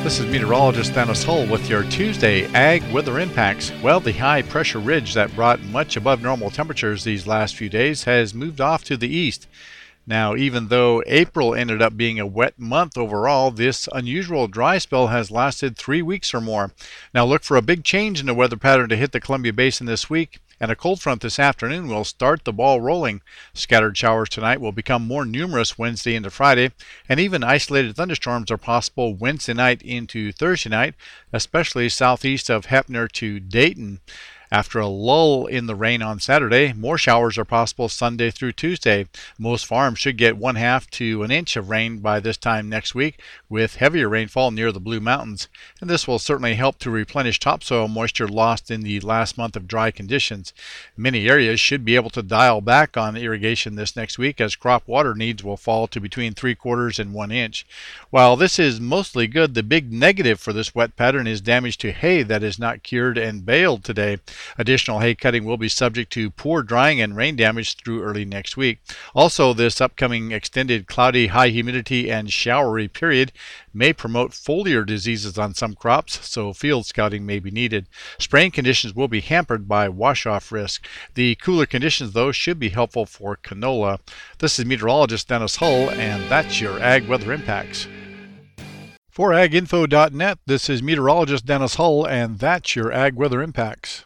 This is meteorologist Dennis Hull with your Tuesday Ag Weather Impacts. Well, the high pressure ridge that brought much above normal temperatures these last few days has moved off to the east. Now, even though April ended up being a wet month overall, this unusual dry spell has lasted 3 weeks or more. Now, look for a big change in the weather pattern to hit the Columbia Basin this week, and a cold front this afternoon will start the ball rolling. Scattered showers tonight will become more numerous Wednesday into Friday, and even isolated thunderstorms are possible Wednesday night into Thursday night, especially southeast of Heppner to Dayton. After a lull in the rain on Saturday, more showers are possible Sunday through Tuesday. Most farms should get 1/2 to an inch of rain by this time next week, with heavier rainfall near the Blue Mountains. And this will certainly help to replenish topsoil moisture lost in the last month of dry conditions. Many areas should be able to dial back on irrigation this next week, as crop water needs will fall to between 3/4 and 1 inch. While this is mostly good, the big negative for this wet pattern is damage to hay that is not cured and baled today. Additional hay cutting will be subject to poor drying and rain damage through early next week. Also, this upcoming extended cloudy, high humidity, and showery period may promote foliar diseases on some crops, so field scouting may be needed. Spraying conditions will be hampered by wash-off risk. The cooler conditions, though, should be helpful for canola. This is meteorologist Dennis Hull, and that's your Ag Weather Impacts. For aginfo.net, this is meteorologist Dennis Hull, and that's your Ag Weather Impacts.